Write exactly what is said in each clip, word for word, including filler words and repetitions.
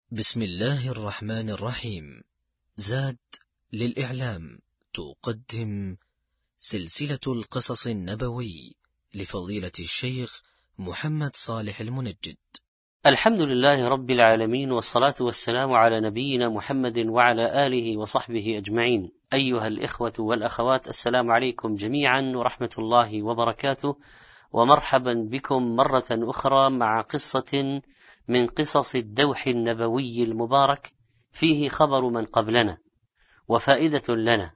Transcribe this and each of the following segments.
بسم الله الرحمن الرحيم. زاد للإعلام تقدم سلسلة القصص النبوي لفضيلة الشيخ محمد صالح المنجد. الحمد لله رب العالمين، والصلاة والسلام على نبينا محمد وعلى آله وصحبه أجمعين. أيها الإخوة والأخوات، السلام عليكم جميعا ورحمة الله وبركاته، ومرحبا بكم مرة أخرى مع قصة من قصص الدوح النبوي المبارك، فيه خبر من قبلنا وفائدة لنا،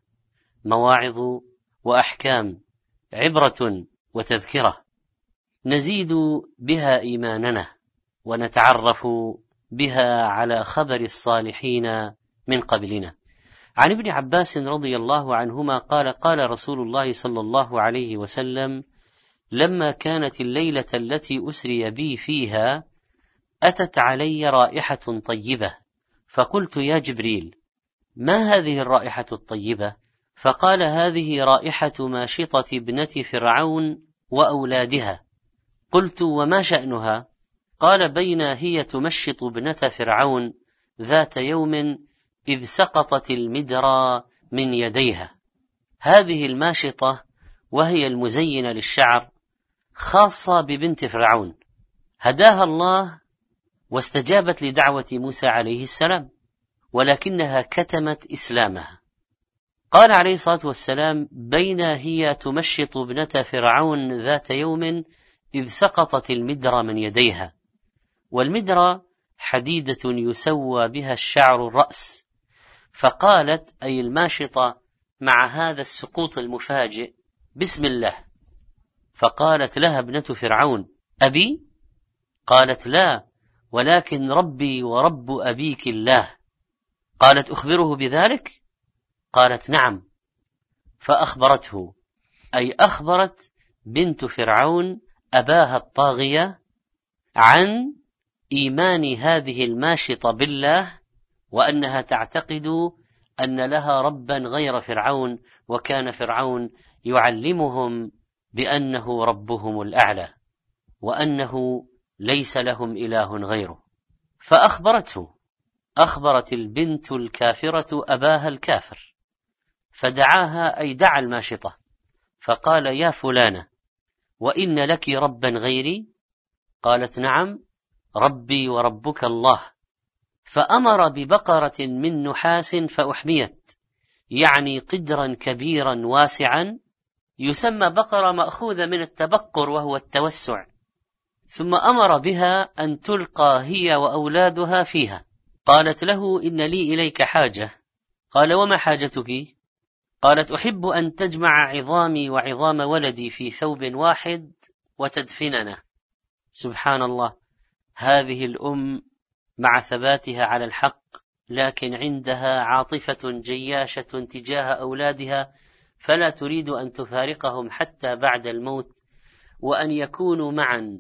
مواعظ وأحكام، عبرة وتذكرة، نزيد بها إيماننا ونتعرف بها على خبر الصالحين من قبلنا. عن ابن عباس رضي الله عنهما قال: قال رسول الله صلى الله عليه وسلم: لما كانت الليلة التي أسري بي فيها أتت علي رائحة طيبة، فقلت: يا جبريل، ما هذه الرائحة الطيبة؟ فقال: هذه رائحة ماشطة ابنة فرعون وأولادها. قلت: وما شأنها؟ قال: بين هي تمشط ابنة فرعون ذات يوم إذ سقطت المدرى من يديها. هذه الماشطة وهي المزينة للشعر خاصة ببنت فرعون، هداها الله واستجابت لدعوة موسى عليه السلام، ولكنها كتمت إسلامها. قال عليه الصلاة والسلام: بين هي تمشط ابنة فرعون ذات يوم إذ سقطت المدرى من يديها. والمدرى حديدة يسوى بها الشعر الرأس. فقالت أي الماشطة مع هذا السقوط المفاجئ: بسم الله. فقالت لها ابنة فرعون: أبي؟ قالت: لا، ولكن ربي ورب أبيك الله. قالت: أخبره بذلك؟ قالت: نعم. فأخبرته، أي أخبرت بنت فرعون أباها الطاغية عن إيمان هذه الماشطة بالله، وأنها تعتقد أن لها ربا غير فرعون، وكان فرعون يعلمهم بأنه ربهم الأعلى، وأنه ليس لهم إله غيره. فأخبرته، أخبرت البنت الكافرة أباها الكافر، فدعاها، أي دعا الماشطة، فقال: يا فلانة، وإن لك ربا غيري؟ قالت: نعم، ربي وربك الله. فأمر ببقرة من نحاس فأحميت، يعني قدرا كبيرا واسعا، يسمى بقرة مأخوذة من التبقر وهو التوسع. ثم أمر بها أن تلقى هي وأولادها فيها. قالت له: إن لي إليك حاجة. قال: وما حاجتك؟ قالت: أحب أن تجمع عظامي وعظام ولدي في ثوب واحد وتدفننا. سبحان الله، هذه الأم مع ثباتها على الحق، لكن عندها عاطفة جياشة تجاه أولادها، فلا تريد أن تفارقهم حتى بعد الموت، وأن يكونوا معا،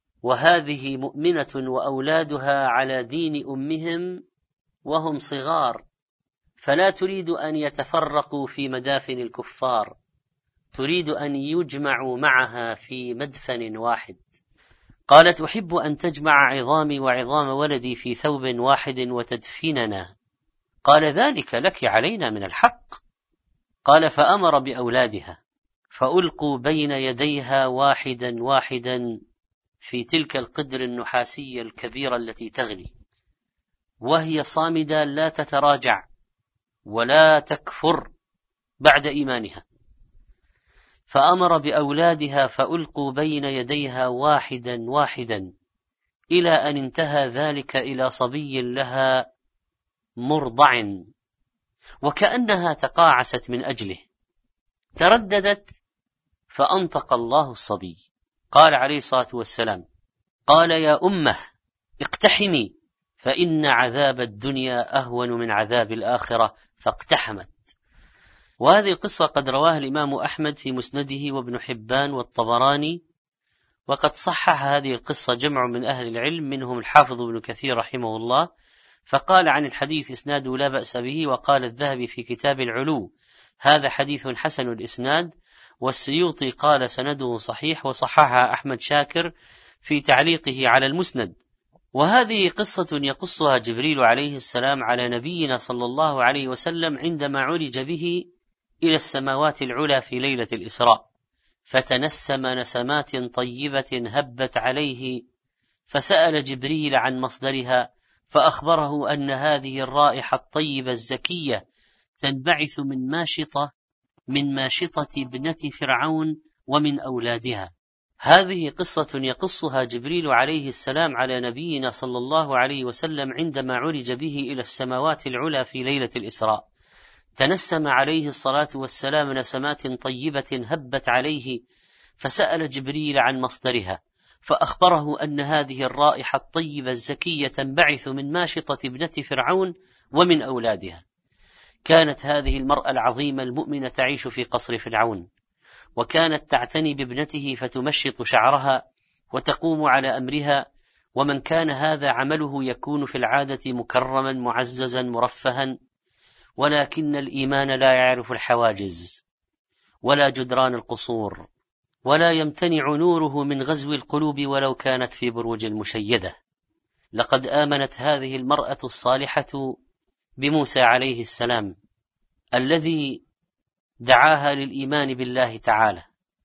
وهذه مؤمنة وأولادها على دين أمهم وهم صغار، فلا تريد أن يتفرقوا في مدافن الكفار، تريد أن يجمعوا معها في مدفن واحد. قالت: أحب أن تجمع عظامي وعظام ولدي في ثوب واحد وتدفننا. قال: ذلك لك علينا من الحق. قال: فأمر بأولادها فألقوا بين يديها واحدا واحدا في تلك القدر النحاسية الكبيرة التي تغلي، وهي صامدة لا تتراجع ولا تكفر بعد إيمانها. فأمر بأولادها فألقوا بين يديها واحدا واحدا إلى أن انتهى ذلك إلى صبي لها مرضع، وكأنها تقاعست من أجله. ترددت فأنطق الله الصبي. قال عليه الصلاة والسلام: قال: يا أمه اقتحمي، فإن عذاب الدنيا أهون من عذاب الآخرة، فاقتحمت. وهذه القصة قد رواها الإمام أحمد في مسنده، وابن حبان والطبراني، وقد صحح هذه القصة جمع من أهل العلم، منهم الحافظ ابن كثير رحمه الله، فقال عن الحديث إسناده لا بأس به. وقال الذهبي في كتاب العلو: هذا حديث حسن الإسناد. والسيوطي قال: سنده صحيح، وصححها أحمد شاكر في تعليقه على المسند. وهذه قصة يقصها جبريل عليه السلام على نبينا صلى الله عليه وسلم عندما عرج به إلى السماوات العلى في ليلة الإسراء، فتنسم نسمات طيبة هبت عليه، فسأل جبريل عن مصدرها، فأخبره أن هذه الرائحة الطيبة الزكية تنبعث من ماشطة من ماشطة ابنة فرعون ومن أولادها. هذه قصة يقصها جبريل عليه السلام على نبينا صلى الله عليه وسلم عندما عرج به إلى السماوات العلى في ليلة الإسراء، تنسم عليه الصلاة والسلام نسمات طيبة هبت عليه، فسأل جبريل عن مصدرها، فأخبره أن هذه الرائحة الطيبة الزكية تنبعث من ماشطة ابنة فرعون ومن أولادها. كانت هذه المرأة العظيمة المؤمنة تعيش في قصر فرعون، وكانت تعتني بابنته فتمشط شعرها وتقوم على أمرها، ومن كان هذا عمله يكون في العادة مكرما معززا مرفها، ولكن الإيمان لا يعرف الحواجز ولا جدران القصور، ولا يمتنع نوره من غزو القلوب ولو كانت في بروج المشيدة. لقد آمنت هذه المرأة الصالحة بموسى عليه السلام الذي دعاها للإيمان بالله تعالى،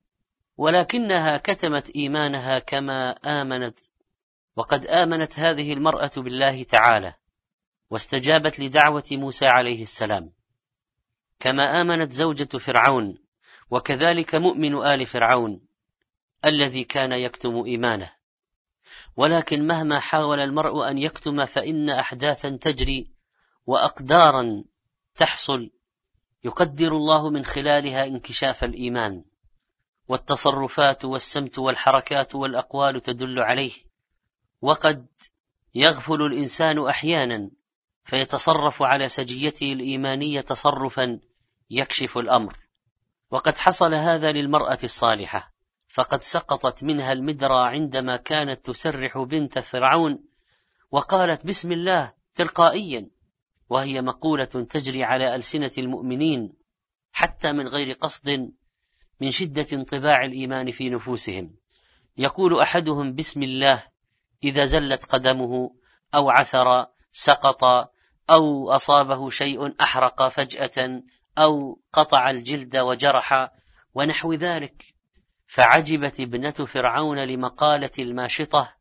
ولكنها كتمت إيمانها كما آمنت. وقد آمنت هذه المرأة بالله تعالى واستجابت لدعوة موسى عليه السلام، كما آمنت زوجة فرعون، وكذلك مؤمن آل فرعون الذي كان يكتم إيمانه. ولكن مهما حاول المرء أن يكتم فإن أحداثا تجري وأقدارا تحصل يقدر الله من خلالها انكشاف الإيمان، والتصرفات والسمت والحركات والأقوال تدل عليه. وقد يغفل الإنسان أحيانا فيتصرف على سجيته الإيمانية تصرفا يكشف الأمر، وقد حصل هذا للمرأة الصالحة، فقد سقطت منها المدرى عندما كانت تسرح بنت فرعون وقالت بسم الله تلقائيا، وهي مقولة تجري على ألسنة المؤمنين حتى من غير قصد من شدة انطباع الإيمان في نفوسهم. يقول أحدهم بسم الله إذا زلت قدمه أو عثر سقط أو أصابه شيء أحرق فجأة أو قطع الجلد وجرح ونحو ذلك. فعجبت ابنة فرعون لمقالة الماشطة،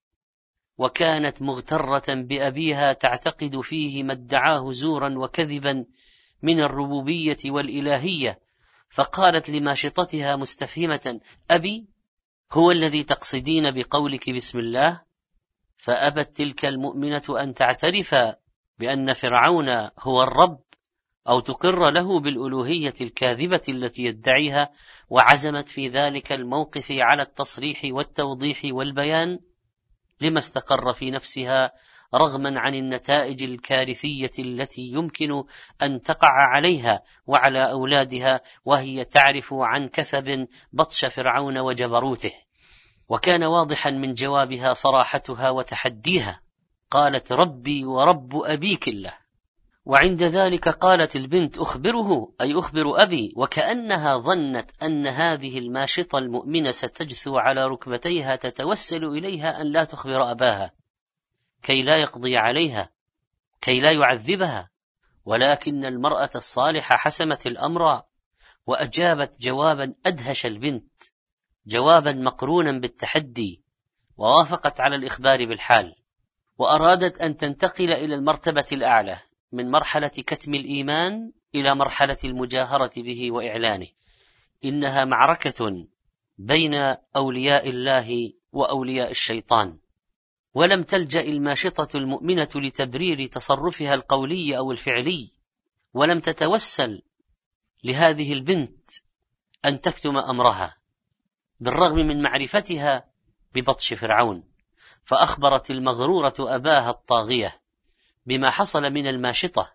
وكانت مغترة بأبيها تعتقد فيه ما ادعاه زورا وكذبا من الربوبية والإلهية، فقالت لماشطتها مستفهمة أبي هو الذي تقصدين بقولك بسم الله؟ فأبت تلك المؤمنة أن تعترف بأن فرعون هو الرب أو تقر له بالألوهية الكاذبة التي يدعيها، وعزمت في ذلك الموقف على التصريح والتوضيح والبيان لما استقر في نفسها رغما عن النتائج الكارثية التي يمكن أن تقع عليها وعلى أولادها، وهي تعرف عن كثب بطش فرعون وجبروته. وكان واضحا من جوابها صراحتها وتحديها، قالت ربي ورب أبيك الله. وعند ذلك قالت البنت أخبره أي أخبر أبي، وكأنها ظنت أن هذه الماشطة المؤمنة ستجثو على ركبتيها تتوسل إليها أن لا تخبر أباها كي لا يقضي عليها كي لا يعذبها. ولكن المرأة الصالحة حسمت الأمر وأجابت جوابا أدهش البنت، جوابا مقرونا بالتحدي، ووافقت على الإخبار بالحال، وأرادت أن تنتقل إلى المرتبة الأعلى من مرحلة كتم الإيمان إلى مرحلة المجاهرة به وإعلانه. إنها معركة بين أولياء الله وأولياء الشيطان، ولم تلجأ الماشطة المؤمنة لتبرير تصرفها القولي أو الفعلي، ولم تتوسل لهذه البنت أن تكتم أمرها بالرغم من معرفتها ببطش فرعون، فأخبرت المغرورة أباها الطاغية بما حصل من الماشطة،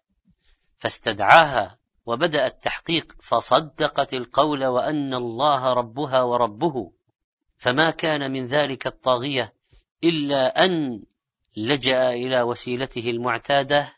فاستدعاها وبدأ التحقيق، فصدقت القول وأن الله ربها وربه. فما كان من ذلك الطاغية إلا أن لجأ إلى وسيلته المعتادة،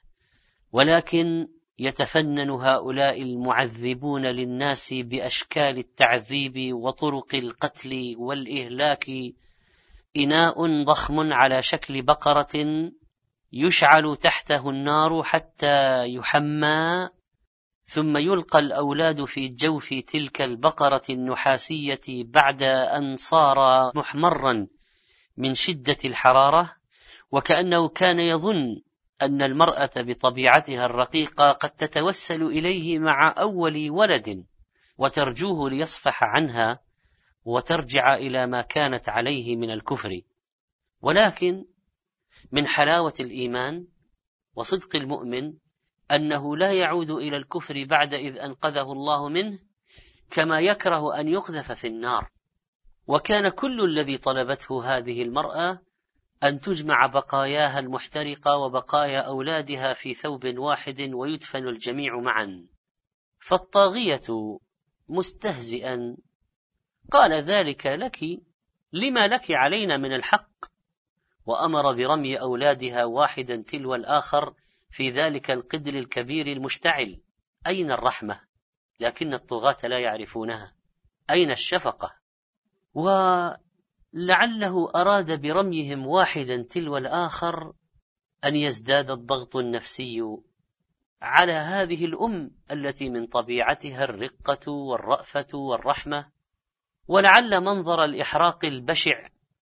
ولكن يتفنن هؤلاء المعذبون للناس بأشكال التعذيب وطرق القتل والإهلاك إناء ضخم على شكل بقرة يشعل تحته النار حتى يحمى، ثم يلقى الأولاد في جوف تلك البقرة النحاسية بعد أن صار محمرا من شدة الحرارة، وكأنه كان يظن أن المرأة بطبيعتها الرقيقة قد تتوسل إليه مع أول ولد وترجوه ليصفح عنها وترجع إلى ما كانت عليه من الكفر. ولكن من حلاوة الإيمان وصدق المؤمن أنه لا يعود إلى الكفر بعد إذ أنقذه الله منه، كما يكره أن يقذف في النار. وكان كل الذي طلبته هذه المرأة أن تجمع بقاياها المحترقة وبقايا أولادها في ثوب واحد ويدفن الجميع معا. فالطاغية مستهزئا قال: ذلك لك، لما لك علينا من الحق؟ وأمر برمي أولادها واحدا تلو الآخر في ذلك القدر الكبير المشتعل. أين الرحمة؟ لكن الطغاة لا يعرفونها. أين الشفقة؟ ولعله أراد برميهم واحدا تلو الآخر أن يزداد الضغط النفسي على هذه الأم التي من طبيعتها الرقة والرأفة والرحمة، ولعل منظر الإحراق البشع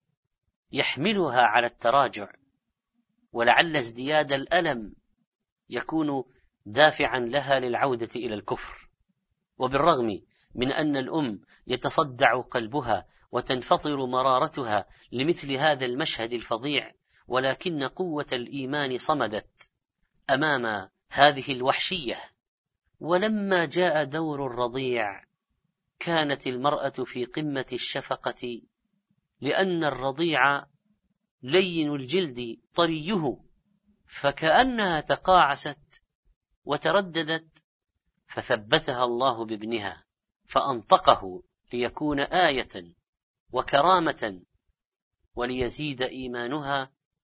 يحملها على التراجع، ولعل ازدياد الألم يكون دافعا لها للعودة إلى الكفر. وبالرغم من أن الأم يتصدع قلبها وتنفطر مرارتها لمثل هذا المشهد الفظيع، ولكن قوة الإيمان صمدت أمام هذه الوحشية. ولما جاء دور الرضيع كانت المرأة في قمة الشفقة، لأن الرضيع لين الجلد طريه، فكأنها تقاعست وترددت، فثبتها الله بابنها فأنطقه ليكون آية وكرامة وليزيد إيمانها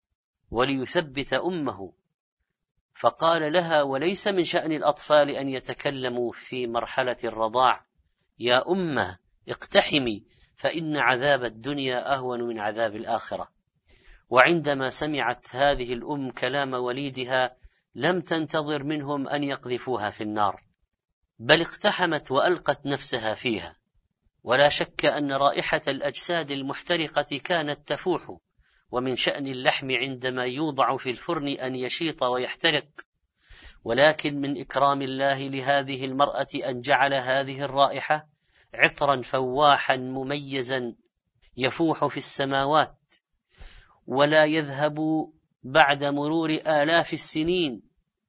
وليثبت أمه. فقال لها: وليس من شأن الأطفال أن يتكلموا في مرحلة الرضاع، يا أمة اقتحمي، فإن عذاب الدنيا أهون من عذاب الآخرة. وعندما سمعت هذه الأم كلام وليدها لم تنتظر منهم أن يقذفوها في النار، بل اقتحمت وألقت نفسها فيها. ولا شك أن رائحة الأجساد المحترقة كانت تفوح، ومن شأن اللحم عندما يوضع في الفرن أن يشيط ويحترق، ولكن من إكرام الله لهذه المرأة أن جعل هذه الرائحة عطرا فواحا مميزا يفوح في السماوات، ولا يذهب بعد مرور آلاف السنين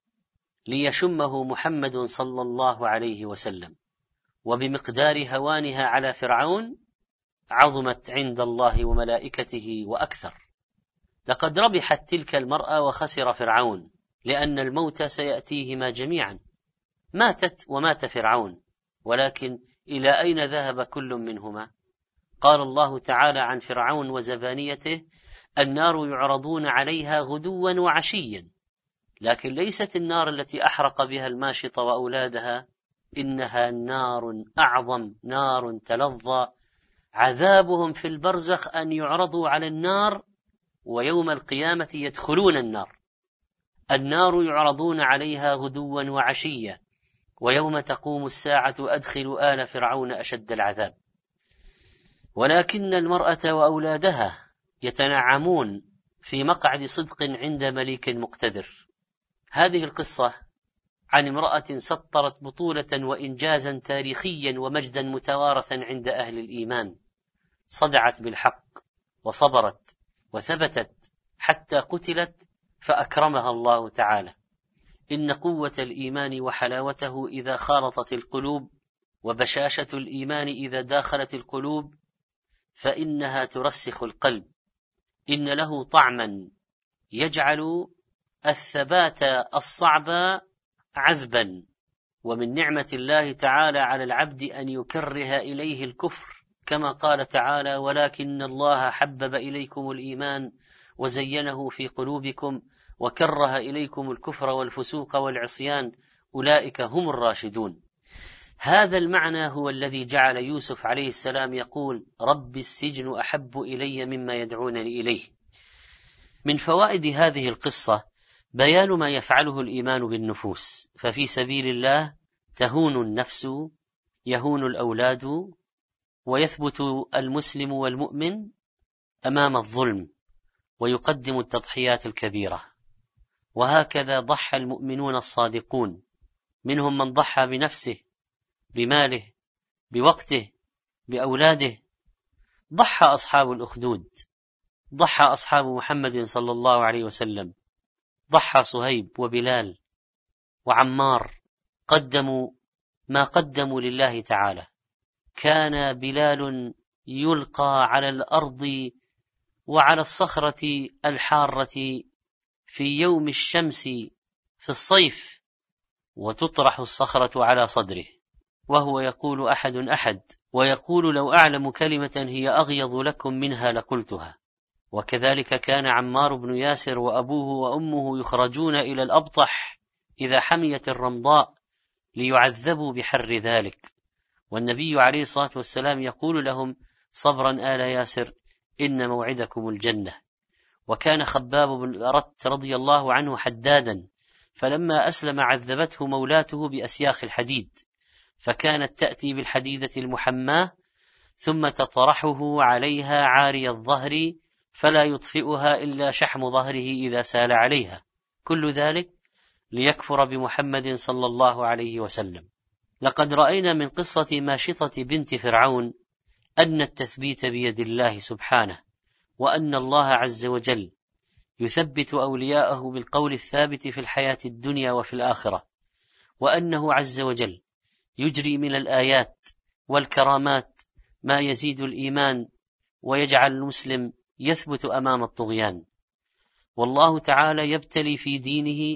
ليشمه محمد صلى الله عليه وسلم. وبمقدار هوانها على فرعون عظمت عند الله وملائكته وأكثر. لقد ربحت تلك المرأة وخسر فرعون، لأن الموت سيأتيهما جميعا. ماتت ومات فرعون، ولكن إلى أين ذهب كل منهما؟ قال الله تعالى عن فرعون وزبانيته: النار يعرضون عليها غدوا وعشيا. لكن ليست النار التي أحرق بها الماشط وأولادها، إنها نار أعظم، نار تلظى. عذابهم في البرزخ أن يعرضوا على النار ويوم القيامة يدخلون النار. النار يعرضون عليها غدوا وعشيا، ويوم تقوم الساعة أدخلوا آل فرعون أشد العذاب. ولكن المرأة وأولادها يتنعمون في مقعد صدق عند مليك مقتدر. هذه القصة عن امرأة سطرت بطولة وإنجازا تاريخيا ومجدا متوارثا عند أهل الإيمان، صدعت بالحق وصبرت وثبتت حتى قتلت فأكرمها الله تعالى. إن قوة الإيمان وحلاوته إذا خالطت القلوب، وبشاشة الإيمان إذا داخلت القلوب، فإنها ترسخ القلب. إن له طعما يجعل الثبات الصعب عذبا. ومن نعمة الله تعالى على العبد أن يكره إليه الكفر، كما قال تعالى: ولكن الله حبب إليكم الإيمان وزينه في قلوبكم وكره إليكم الكفر والفسوق والعصيان أولئك هم الراشدون. هذا المعنى هو الذي جعل يوسف عليه السلام يقول: رب السجن أحب إلي مما يدعونني إليه. من فوائد هذه القصة بيان ما يفعله الإيمان بالنفوس، ففي سبيل الله تهون النفس، يهون الأولاد، ويثبت المسلم والمؤمن أمام الظلم، ويقدم التضحيات الكبيرة. وهكذا ضحى المؤمنون الصادقون، منهم من ضحى بنفسه، بماله، بوقته، بأولاده. ضحى أصحاب الأخدود، ضحى أصحاب محمد صلى الله عليه وسلم، ضحى صهيب وبلال وعمار، قدموا ما قدموا لله تعالى. كان بلال يلقى على الأرض وعلى الصخرة الحارة في يوم الشمس في الصيف، وتطرح الصخرة على صدره، وهو يقول أحد أحد، ويقول: لو أعلم كلمة هي أغيظ لكم منها لقلتها. وكذلك كان عمار بن ياسر وأبوه وأمه يخرجون إلى الأبطح إذا حميت الرمضاء ليعذبوا بحر ذلك، والنبي عليه الصلاة والسلام يقول لهم: صبرا آل ياسر إن موعدكم الجنة. وكان خباب بن الأرت رضي الله عنه حدادا، فلما أسلم عذبته مولاته بأسياخ الحديد، فكانت تأتي بالحديدة المحماة ثم تطرحه عليها عاري الظهر، فلا يطفئها إلا شحم ظهره إذا سال عليها، كل ذلك ليكفر بمحمد صلى الله عليه وسلم. لقد رأينا من قصة ماشطة بنت فرعون أن التثبيت بيد الله سبحانه، وأن الله عز وجل يثبت أولياءه بالقول الثابت في الحياة الدنيا وفي الآخرة، وأنه عز وجل يجري من الآيات والكرامات ما يزيد الإيمان ويجعل المسلم يثبت أمام الطغيان. والله تعالى يبتلي في دينه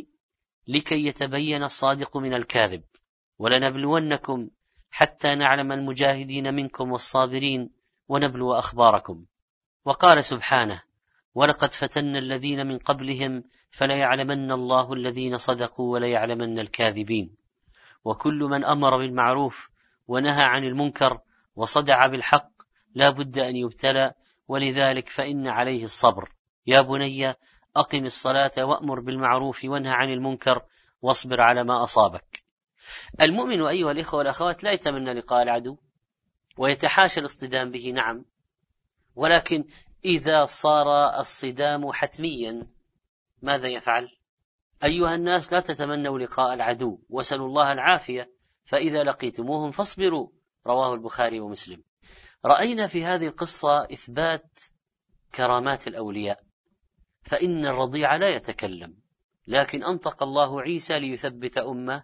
لكي يتبين الصادق من الكاذب. ولنبلونكم حتى نعلم المجاهدين منكم والصابرين ونبلو أخباركم. وقال سبحانه: ولقد فتنا الذين من قبلهم فليعلمن الله الذين صدقوا وليعلمن الكاذبين. وكل من أمر بالمعروف ونهى عن المنكر وصدع بالحق لا بد أن يبتلى، ولذلك فإن عليه الصبر. يا بني أقم الصلاة وأمر بالمعروف وانهى عن المنكر واصبر على ما أصابك. المؤمن أيها الإخوة والأخوات لا يتمنى لقاء العدو ويتحاشى الاصطدام به، نعم، ولكن إذا صار الصدام حتميا ماذا يفعل؟ أيها الناس لا تتمنوا لقاء العدو وسلوا الله العافية، فإذا لقيتموهم فاصبروا، رواه البخاري ومسلم. رأينا في هذه القصة إثبات كرامات الأولياء، فإن الرضيع لا يتكلم، لكن أنطق الله عيسى ليثبت أمه،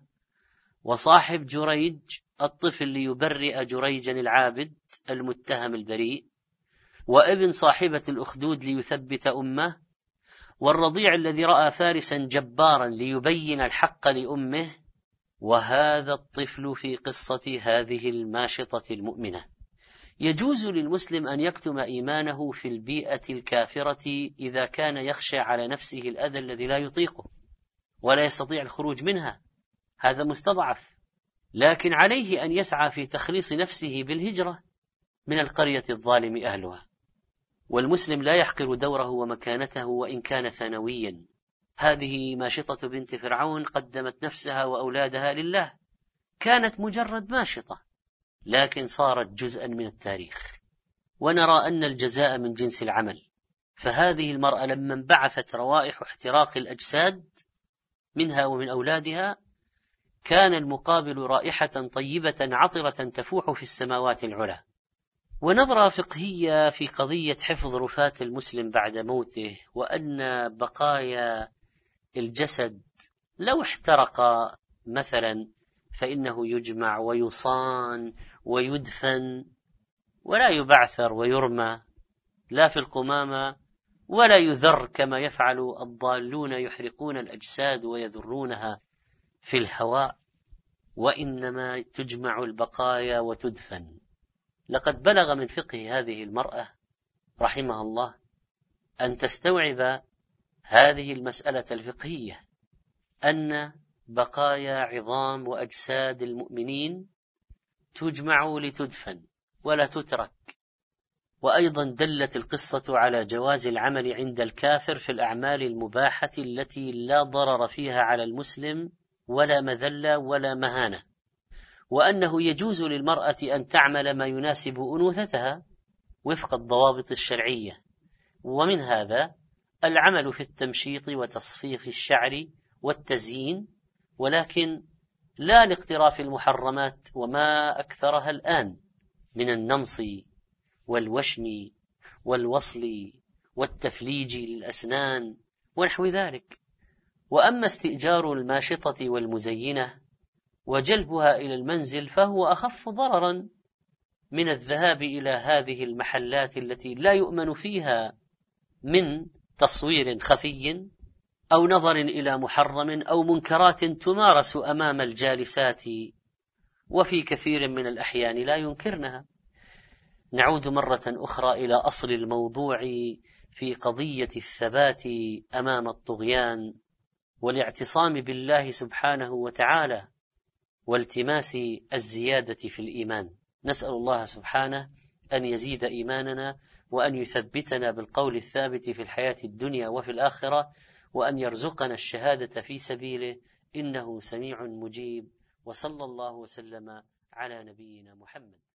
وصاحب جريج الطفل ليبرئ جريجا العابد المتهم البريء، وابن صاحبة الأخدود ليثبت أمه، والرضيع الذي رأى فارسا جبارا ليبين الحق لأمه، وهذا الطفل في قصة هذه الماشطة المؤمنة. يجوز للمسلم أن يكتم إيمانه في البيئة الكافرة إذا كان يخشى على نفسه الأذى الذي لا يطيقه ولا يستطيع الخروج منها، هذا مستضعف، لكن عليه أن يسعى في تخليص نفسه بالهجرة من القرية الظالم أهلها. والمسلم لا يحقر دوره ومكانته وإن كان ثانويا. هذه ماشطة بنت فرعون قدمت نفسها وأولادها لله، كانت مجرد ماشطة، لكن صارت جزءا من التاريخ، ونرى أن الجزاء من جنس العمل. فهذه المرأة لما انبعثت روائح احتراق الأجساد منها ومن أولادها، كان المقابل رائحة طيبة عطرة تفوح في السماوات العلى. ونظرة فقهية في قضية حفظ رفاة المسلم بعد موته، وأن بقايا الجسد لو احترق مثلا فإنه يجمع ويصان ويدفن ولا يبعثر ويرمى لا في القمامة ولا يذر كما يفعل الضالون يحرقون الأجساد ويذرونها في الهواء، وإنما تجمع البقايا وتدفن. لقد بلغ من فقه هذه المرأة رحمها الله أن تستوعب هذه المسألة الفقهية، أن بقايا عظام وأجساد المؤمنين تجمع لتدفن ولا تترك. وأيضا دلت القصة على جواز العمل عند الكافر في الأعمال المباحة التي لا ضرر فيها على المسلم ولا مذلة ولا مهانة، وأنه يجوز للمرأة أن تعمل ما يناسب أنوثتها وفق الضوابط الشرعية، ومن هذا العمل في التمشيط وتصفيف الشعر والتزيين، ولكن لا لاقتراف المحرمات وما أكثرها الآن من النمص والوشم والوصل والتفليج للأسنان ونحو ذلك. وأما استئجار الماشطة والمزينة وجلبها إلى المنزل فهو أخف ضررا من الذهاب إلى هذه المحلات التي لا يؤمن فيها من تصوير خفي أو نظر إلى محرم أو منكرات تمارس أمام الجالسات، وفي كثير من الأحيان لا ينكرنها. نعود مرة أخرى إلى أصل الموضوع في قضية الثبات أمام الطغيان والاعتصام بالله سبحانه وتعالى والتماس الزيادة في الإيمان. نسأل الله سبحانه أن يزيد إيماننا وأن يثبتنا بالقول الثابت في الحياة الدنيا وفي الآخرة، وأن يرزقنا الشهادة في سبيله إنه سميع مجيب. وصلى الله وسلم على نبينا محمد.